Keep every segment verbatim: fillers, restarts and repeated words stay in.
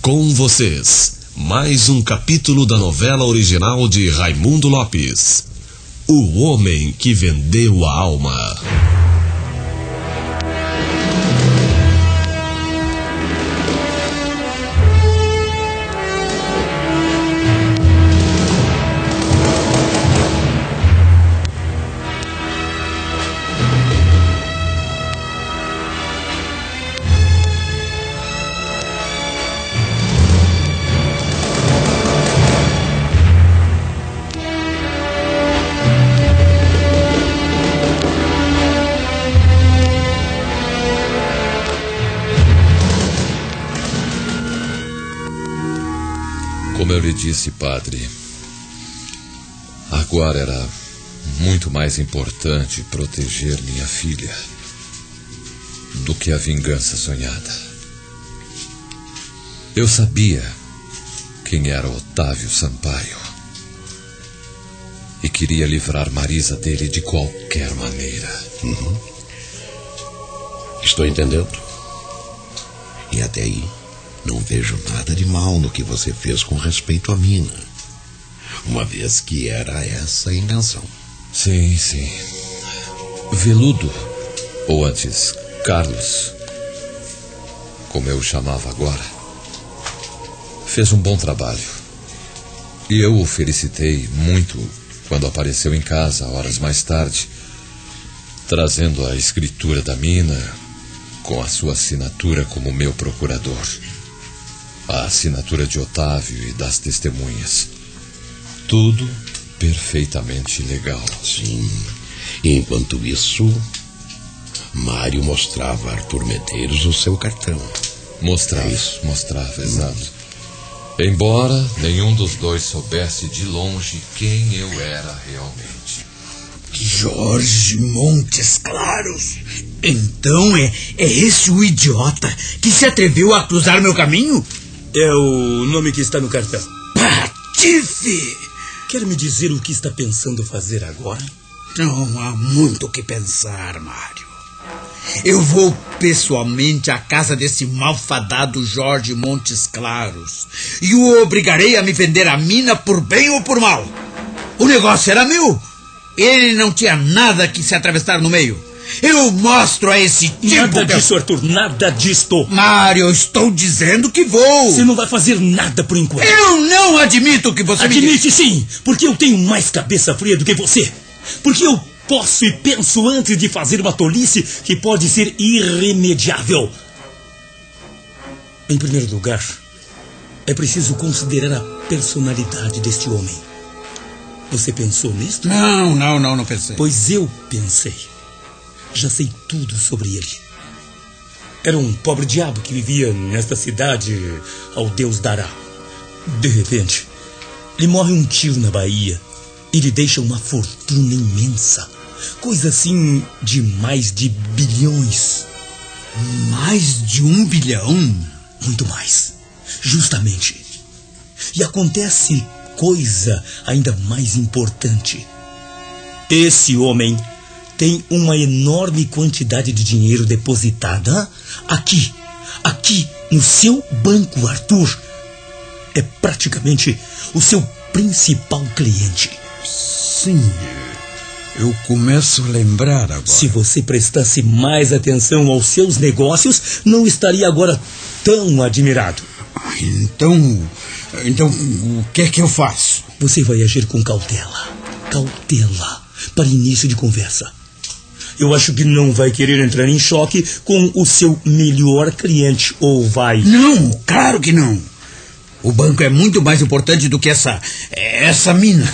Com vocês, mais um capítulo da novela original de Raimundo Lopes, O Homem que Vendeu a Alma. Como eu lhe disse, padre, agora era muito mais importante proteger minha filha do que a vingança sonhada. Eu sabia quem era Otávio Sampaio e queria livrar Marisa dele de qualquer maneira. Uhum. Estou entendendo. E até aí não vejo nada de mal no que você fez com respeito à mina, uma vez que era essa a intenção. Sim, sim. Veludo, ou antes, Carlos, como eu o chamava agora, fez um bom trabalho. E eu o felicitei muito quando apareceu em casa, horas mais tarde, trazendo a escritura da mina com a sua assinatura como meu procurador. A assinatura de Otávio e das testemunhas. Tudo perfeitamente legal. Sim. E enquanto isso, Mário mostrava a Arthur Medeiros o seu cartão. Mostrava, isso. mostrava, exato. Embora nenhum dos dois soubesse de longe quem eu era realmente. Jorge Montes Claros. Então é, é esse o idiota que se atreveu a cruzar meu caminho? É o nome que está no cartão. Patife! Quer me dizer o que está pensando fazer agora? Não há muito o que pensar, Mário. Eu vou pessoalmente à casa desse malfadado Jorge Montes Claros e o obrigarei a me vender a mina por bem ou por mal. O negócio era meu. Ele não tinha nada que se atravessar no meio. Eu mostro a esse tipo... Nada que... disso, Arthur, nada disto. Mário, eu estou dizendo que vou. Você não vai fazer nada por enquanto. Eu não admito que você Admite, me... Admite sim, porque eu tenho mais cabeça fria do que você. Porque eu posso e penso antes de fazer uma tolice que pode ser irremediável. Em primeiro lugar, é preciso considerar a personalidade deste homem. Você pensou nisto? Não, não, não, não pensei. Pois eu pensei. Já sei tudo sobre ele. Era um pobre diabo que vivia nesta cidade ao Deus dará. De repente, lhe morre um tio na Bahia e lhe deixa uma fortuna imensa. Coisa assim de mais de bilhões. Mais de um bilhão? Muito mais. Justamente. E acontece coisa ainda mais importante. Esse homem tem uma enorme quantidade de dinheiro depositada aqui, aqui no seu banco, Arthur. É praticamente o seu principal cliente. Sim, eu começo a lembrar agora. Se você prestasse mais atenção aos seus negócios, não estaria agora tão admirado. Então, então, o que é que eu faço? Você vai agir com cautela, cautela, para início de conversa. Eu acho que não vai querer entrar em choque com o seu melhor cliente, ou vai? Não, claro que não. O banco é muito mais importante do que essa, essa mina.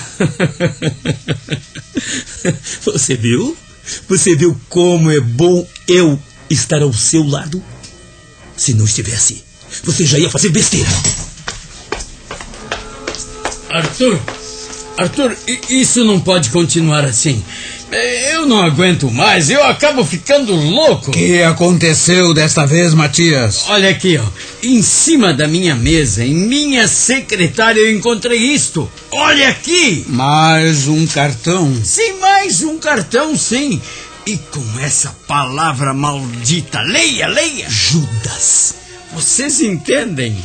Você viu? Você viu como é bom eu estar ao seu lado? Se não estivesse, você já ia fazer besteira. Arthur, Arthur, isso não pode continuar assim. Eu não aguento mais, eu acabo ficando louco. O que aconteceu desta vez, Matias? Olha aqui, ó, em cima da minha mesa, em minha secretária, eu encontrei isto. Olha aqui! Mais um cartão? Sim, mais um cartão, sim. E com essa palavra maldita, leia, leia. Judas. Vocês entendem?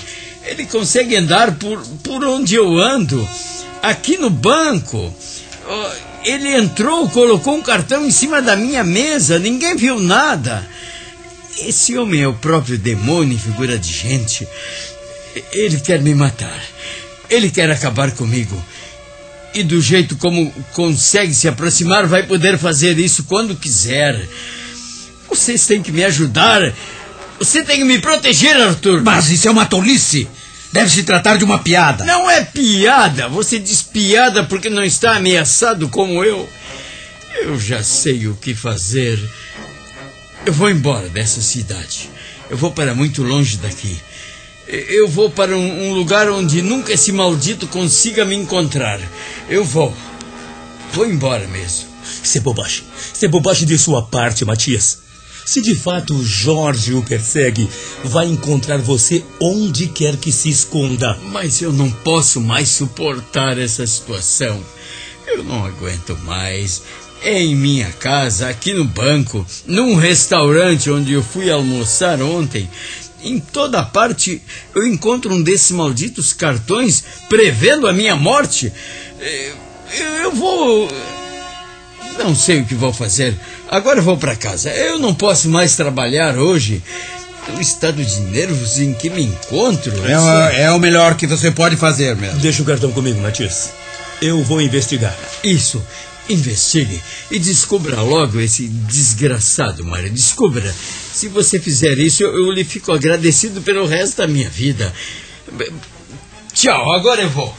Ele consegue andar por, por onde eu ando. Aqui no banco, ele entrou, colocou um cartão em cima da minha mesa, ninguém viu nada. Esse homem é o próprio demônio em figura de gente. Ele quer me matar. Ele quer acabar comigo. E do jeito como consegue se aproximar, vai poder fazer isso quando quiser. Vocês têm que me ajudar. Você tem que me proteger, Arthur. Mas isso é uma tolice. Deve se tratar de uma piada. Não é piada. Você diz piada porque não está ameaçado como eu. Eu já sei o que fazer. Eu vou embora dessa cidade. Eu vou para muito longe daqui. Eu vou para um, um lugar onde nunca esse maldito consiga me encontrar. Eu vou. Vou embora mesmo. Isso é bobagem. Isso é bobagem de sua parte, Matias. Se de fato Jorge o persegue, vai encontrar você onde quer que se esconda. Mas eu não posso mais suportar essa situação. Eu não aguento mais. É em minha casa, aqui no banco, num restaurante onde eu fui almoçar ontem. Em toda parte eu encontro um desses malditos cartões prevendo a minha morte. Eu, eu vou... Não sei o que vou fazer. Agora eu vou para casa. Eu não posso mais trabalhar hoje. O estado de nervos em que me encontro... É, o, é o melhor que você pode fazer mesmo. Deixa o cartão comigo, Matias. Eu vou investigar. Isso. Investigue e descubra logo esse desgraçado, Mário. Descubra. Se você fizer isso, eu, eu lhe fico agradecido pelo resto da minha vida. Tchau, agora eu vou.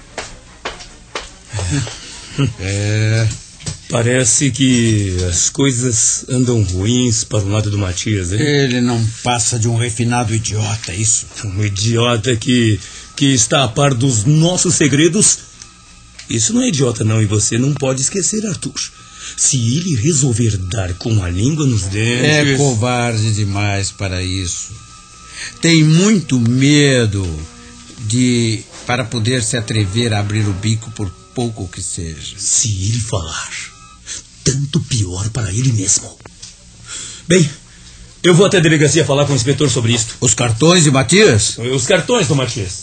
É... Parece que as coisas andam ruins para o lado do Matias, hein? Ele não passa de um refinado idiota, isso. Um idiota que, que está a par dos nossos segredos. Isso não é idiota, não, e você não pode esquecer, Arthur. Se ele resolver dar com a língua nos dentes... É covarde demais para isso. Tem muito medo de... para poder se atrever a abrir o bico por pouco que seja. Se ele falar, tanto pior para ele mesmo. Bem, eu vou até a delegacia falar com o inspetor sobre isto. Os cartões de Matias? Os cartões do Matias.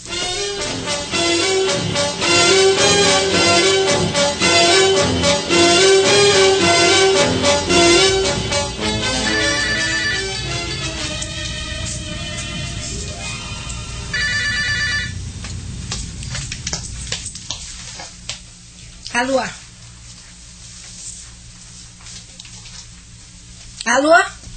Alô? Alô?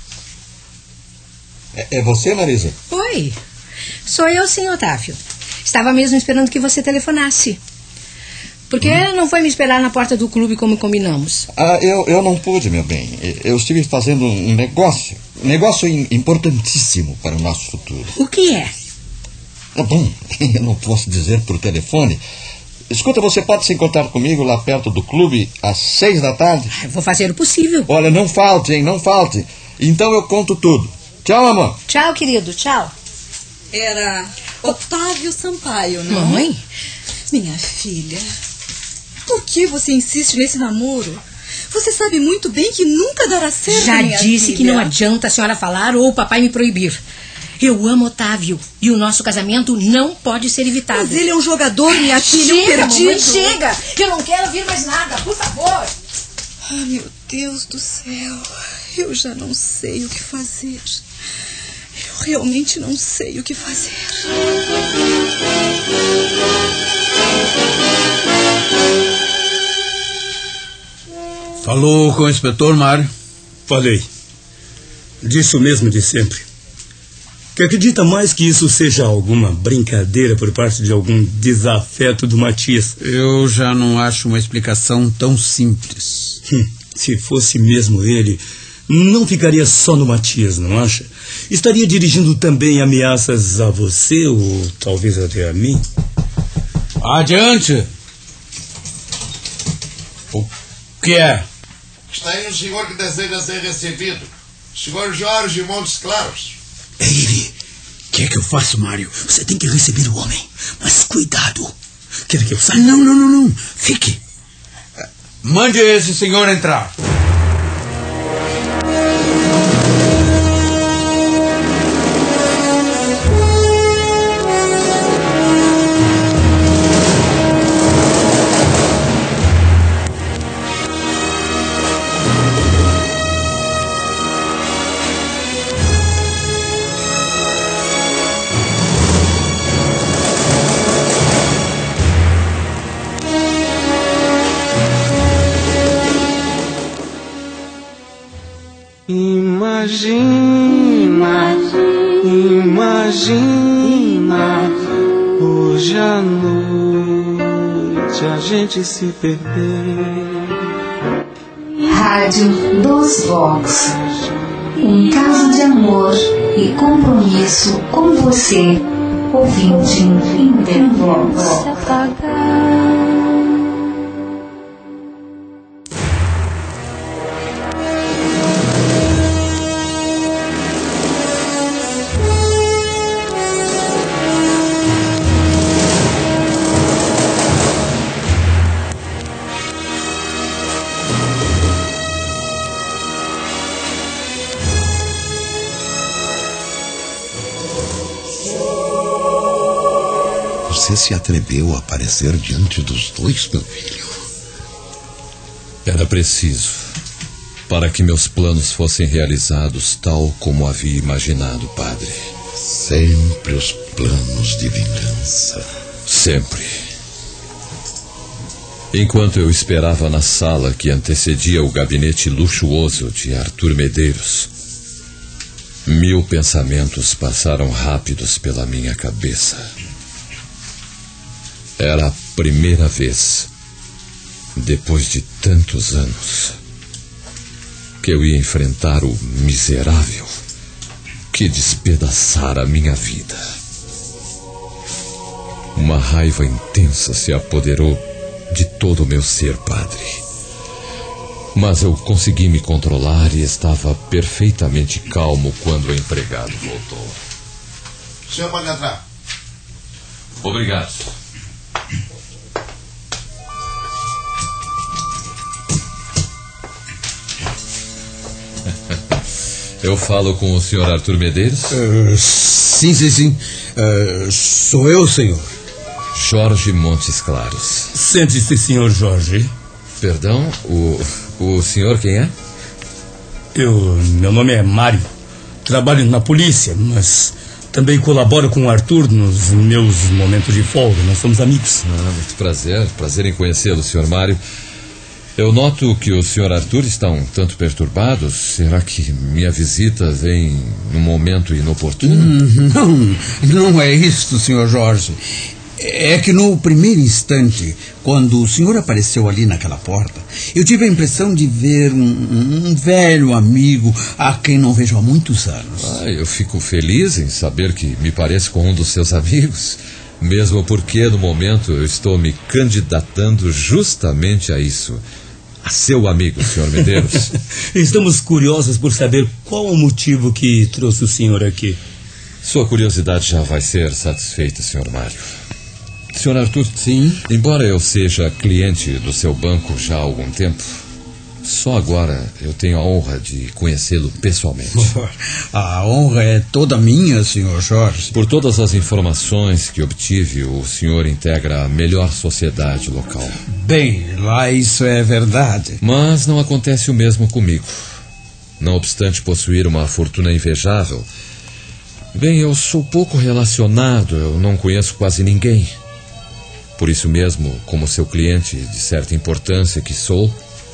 É, é você, Marisa? Oi. Sou eu, sim, Otávio. Estava mesmo esperando que você telefonasse. Por que hum. não foi me esperar na porta do clube como combinamos? Ah, eu, eu não pude, meu bem. Eu estive fazendo um negócio. Um negócio importantíssimo para o nosso futuro. O que é? Ah, bom, eu não posso dizer por telefone. Escuta, você pode se encontrar comigo lá perto do clube às seis da tarde? Eu vou fazer o possível. Olha, não falte, hein? Não falte. Então eu conto tudo. Tchau, amor. Tchau, querido. Tchau. Era Otávio Sampaio, não? Mãe? Minha filha, por que você insiste nesse namoro? Você sabe muito bem que nunca dará certo, Já minha disse filha. que não adianta a senhora falar ou o papai me proibir. Eu amo Otávio e o nosso casamento não pode ser evitado. Mas ele é um jogador, minha filha, um Chega, perdido. mamãe, chega, que eu não quero ouvir mais nada, por favor. Ah, meu Deus do céu, eu já não sei o que fazer. Eu realmente não sei o que fazer. Falou com o inspetor Mário? Falei. Disse o mesmo de sempre. Que acredita mais que isso seja alguma brincadeira por parte de algum desafeto do Matias. Eu já não acho uma explicação tão simples. Hum, se fosse mesmo ele, não ficaria só no Matias, não acha? Estaria dirigindo também ameaças a você ou talvez até a mim? Adiante! O que é? Está aí um senhor que deseja ser recebido. Senhor Jorge Montes Claros. É ele. O que é que eu faço, Mário? Você tem que receber o homem. Mas cuidado. Quer que eu saia? Não, não, não, não. Fique. Mande esse senhor entrar. Imagina, imagina, hoje à noite a gente se perder. Rádio Dos Vox, um caso de amor e compromisso com você, ouvinte Intervox. Você se atreveu a aparecer diante dos dois, meu filho? Era preciso, para que meus planos fossem realizados tal como havia imaginado, padre. Sempre os planos de vingança. Sempre. Enquanto eu esperava na sala que antecedia o gabinete luxuoso de Arthur Medeiros, mil pensamentos passaram rápidos pela minha cabeça. Era a primeira vez, depois de tantos anos, que eu ia enfrentar o miserável que despedaçara a minha vida. Uma raiva intensa se apoderou de todo o meu ser, padre. Mas eu consegui me controlar e estava perfeitamente calmo quando o empregado voltou. O senhor pode entrar. Obrigado. Eu falo com o senhor Arthur Medeiros? Uh, sim, sim, sim. Uh, sou eu, senhor. Jorge Montes Claros. Sente-se, senhor Jorge. Perdão, o, o senhor quem é? Eu, meu nome é Mário. Trabalho na polícia, mas também colaboro com o Arthur nos meus momentos de folga. Nós somos amigos. Ah, muito prazer. Prazer em conhecê-lo, senhor Mário. Eu noto que o senhor Arthur está um tanto perturbado. Será que minha visita vem num momento inoportuno? Hum, não, não é isso, senhor Jorge. É que no primeiro instante, quando o senhor apareceu ali naquela porta, eu tive a impressão de ver um, um velho amigo a quem não vejo há muitos anos. Ah, eu fico feliz em saber que me parece com um dos seus amigos, mesmo porque no momento eu estou me candidatando justamente a isso. A seu amigo, senhor Medeiros. Estamos curiosos por saber qual o motivo que trouxe o senhor aqui. Sua curiosidade já vai ser satisfeita, senhor Mário. Senhor Arthur, sim? Embora eu seja cliente do seu banco já há algum tempo, só agora eu tenho a honra de conhecê-lo pessoalmente. A honra é toda minha, senhor Jorge. Por todas as informações que obtive, o senhor integra a melhor sociedade local. Bem, lá isso é verdade. Mas não acontece o mesmo comigo. Não obstante possuir uma fortuna invejável, bem, eu sou pouco relacionado, eu não conheço quase ninguém. Por isso mesmo, como seu cliente de certa importância que sou,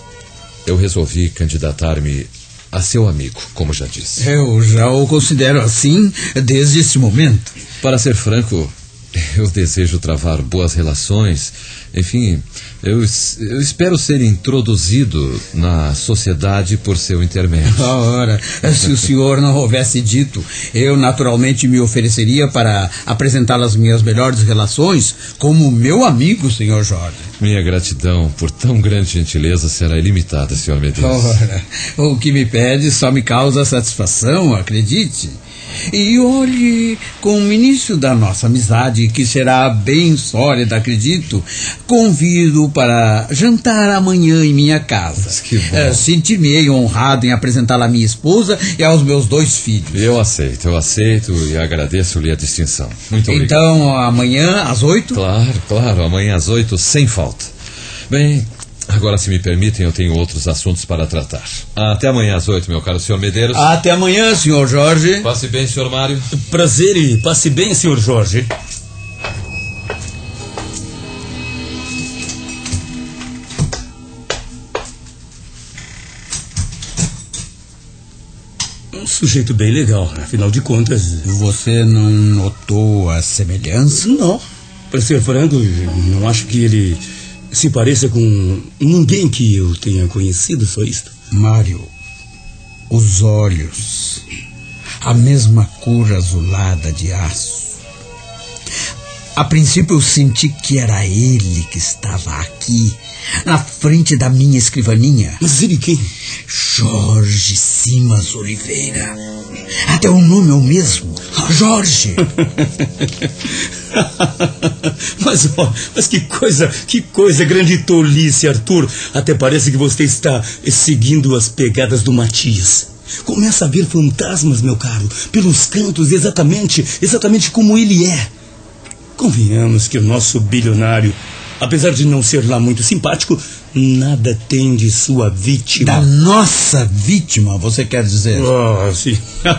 eu resolvi candidatar-me a seu amigo, como já disse. Eu já o considero assim desde esse momento. Para ser franco, eu desejo travar boas relações. Enfim, eu, eu espero ser introduzido na sociedade por seu intermédio. Ora, se o senhor não houvesse dito, eu naturalmente me ofereceria para apresentar as minhas melhores relações como meu amigo, senhor Jorge. Minha gratidão por tão grande gentileza será ilimitada, senhor Medeiros. Ora, o que me pede só me causa satisfação, acredite. E olhe, com o início da nossa amizade, que será bem sólida, acredito, convido para jantar amanhã em minha casa. Que bom. É, sentir-me honrado em apresentá-la à minha esposa e aos meus dois filhos. Eu aceito, eu aceito e agradeço-lhe a distinção. Muito obrigado. Então, amanhã às oito? Claro, claro, amanhã às oito, sem falta. Bem, agora, se me permitem, eu tenho outros assuntos para tratar. Até amanhã às oito, meu caro senhor Medeiros. Até amanhã, senhor Jorge. Passe bem, senhor Mário. Prazer e passe bem, senhor Jorge. um sujeito bem legal, afinal de contas. Você não notou a semelhança? Não. Para ser franco, não acho que ele se pareça com ninguém que eu tenha conhecido, só isto. Mário, os olhos, a mesma cor azulada de aço. A princípio eu senti que era ele que estava aqui, na frente da minha escrivaninha. Mas ele quem? Jorge Simas Oliveira. Até o nome é o mesmo, Jorge. mas, ó, mas que coisa, que coisa, grande tolice, Arthur. Até parece que você está seguindo as pegadas do Matias. Começa a ver fantasmas, meu caro, pelos cantos, exatamente, exatamente como ele é. Convenhamos que o nosso bilionário, apesar de não ser lá muito simpático, nada tem de sua vítima. Da nossa vítima, você quer dizer? Ah, sim.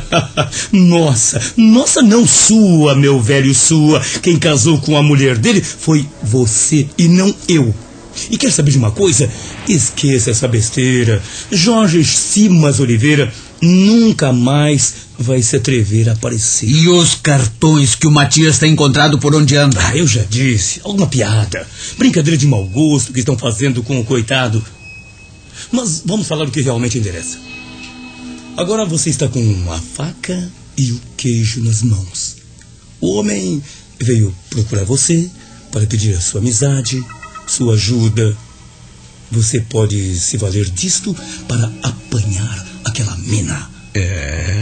Nossa, nossa não sua, meu velho, sua. Quem casou com a mulher dele foi você e não eu. E quer saber de uma coisa? Esqueça essa besteira. Jorge Simas Oliveira nunca mais vai se atrever a aparecer. E os cartões que o Matias tem encontrado por onde anda? Ah, eu já disse. Alguma piada. Brincadeira de mau gosto que estão fazendo com o coitado. Mas vamos falar o que realmente interessa. Agora você está com a faca e o queijo nas mãos. O homem veio procurar você para pedir a sua amizade, sua ajuda. Você pode se valer disto para apanhar aquela mina. É.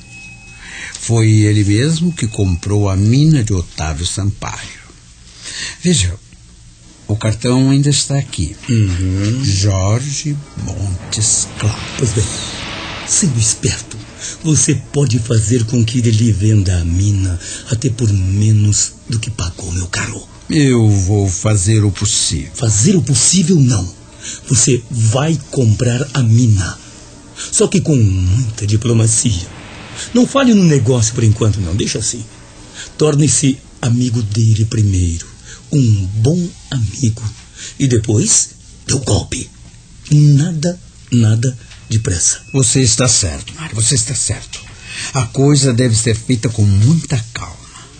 Foi ele mesmo que comprou a mina de Otávio Sampaio. Veja, o cartão ainda está aqui. Uhum. Jorge Montes Claros. Pois bem, sendo esperto, você pode fazer com que ele lhe venda a mina até por menos do que pagou, meu caro. Eu vou fazer o possível. Fazer o possível, não. Você vai comprar a mina. Só que com muita diplomacia. Não fale no negócio por enquanto, não. Deixa assim. Torne-se amigo dele primeiro. Um bom amigo. E depois, dê o golpe. Nada, nada depressa. Você está certo, Mário. Você está certo. A coisa deve ser feita com muita calma.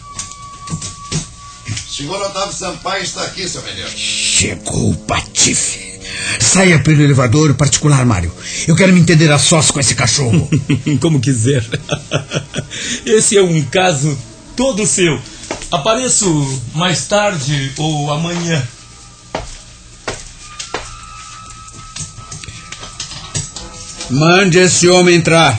O senhor Otávio Sampaio está aqui, seu menino. Chegou o patife. Saia pelo elevador particular, Mário. Eu quero me entender a sós com esse cachorro. Como quiser. Esse é um caso todo seu. Apareço mais tarde ou amanhã. Mande esse homem entrar.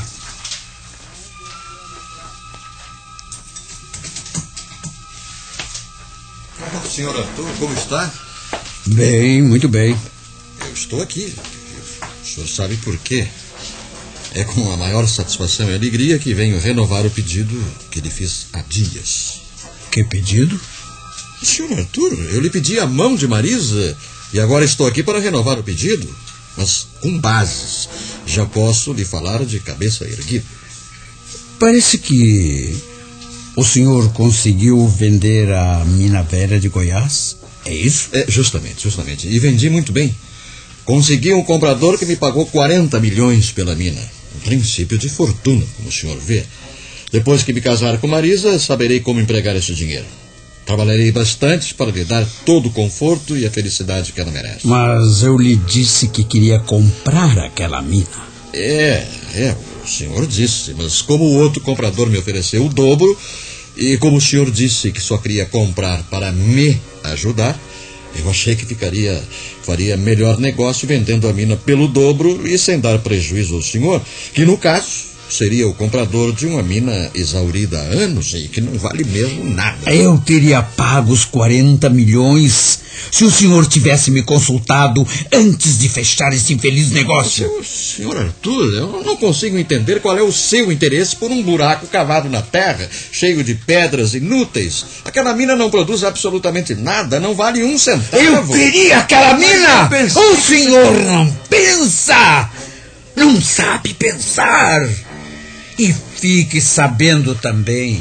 Senhor Arthur, como está? Bem, muito bem. Eu estou aqui. O senhor sabe por quê? É com a maior satisfação e alegria que venho renovar o pedido que lhe fiz há dias. Que pedido? Senhor Arthur, eu lhe pedi a mão de Marisa e agora estou aqui para renovar o pedido, mas com bases. Já posso lhe falar de cabeça erguida. Parece que o senhor conseguiu vender a mina velha de Goiás? É isso? É, justamente, justamente. E vendi muito bem. Consegui um comprador que me pagou quarenta milhões pela mina. Um princípio de fortuna, como o senhor vê. Depois que me casar com Marisa, saberei como empregar esse dinheiro. Trabalharei bastante para lhe dar todo o conforto e a felicidade que ela merece. Mas eu lhe disse que queria comprar aquela mina. É, é, o senhor disse, mas como o outro comprador me ofereceu o dobro, e como o senhor disse que só queria comprar para me ajudar, eu achei que ficaria, faria melhor negócio vendendo a mina pelo dobro e sem dar prejuízo ao senhor, que no caso seria o comprador de uma mina exaurida há anos e que não vale mesmo nada. Eu teria pago os quarenta milhões se o senhor tivesse me consultado antes de fechar esse infeliz negócio. Senhor, senhor Arthur, eu não consigo entender qual é o seu interesse por um buraco cavado na terra, cheio de pedras inúteis. Aquela mina não produz absolutamente nada, não vale um centavo. Eu queria aquela mina! O senhor não pensa! Não sabe pensar! E fique sabendo também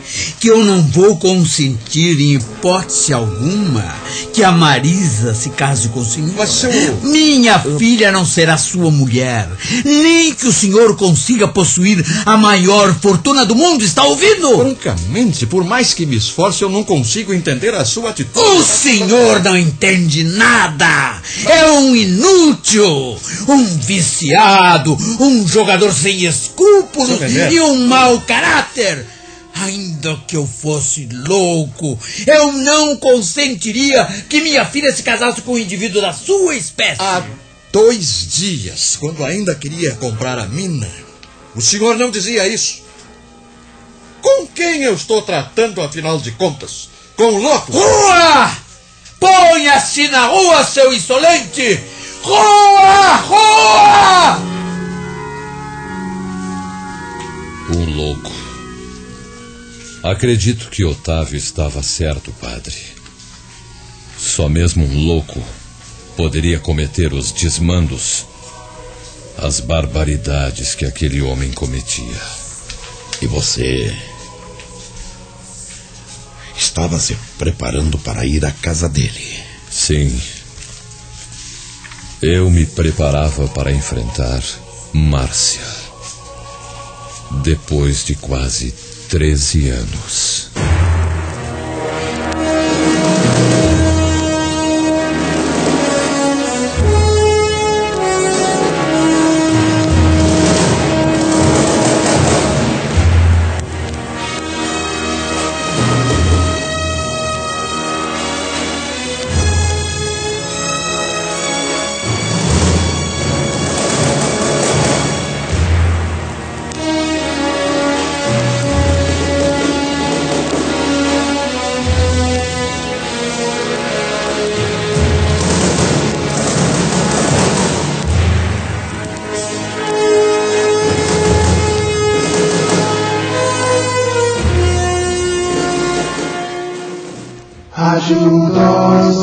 que eu não vou consentir em hipótese alguma que a Marisa se case com o senhor. Mas seu... Minha eu... filha não será sua mulher, nem que o senhor consiga possuir a maior fortuna do mundo, está ouvindo? Francamente, por mais que me esforce, eu não consigo entender a sua atitude. O senhor não entende nada. É um inútil, um viciado, um jogador sem escrúpulos e um mau caráter. Ainda que eu fosse louco, eu não consentiria que minha filha se casasse com um indivíduo da sua espécie. Há dois dias, quando ainda queria comprar a mina, o senhor não dizia isso. Com quem eu estou tratando, afinal de contas? Com um louco? Rua! Ponha-se na rua, seu insolente! Rua! Rua! Um louco. Acredito que Otávio estava certo, padre. Só mesmo um louco poderia cometer os desmandos, as barbaridades que aquele homem cometia. E você estava se preparando para ir à casa dele? Sim. Eu me preparava para enfrentar Márcia. Depois de quase treze anos. Rádio Dose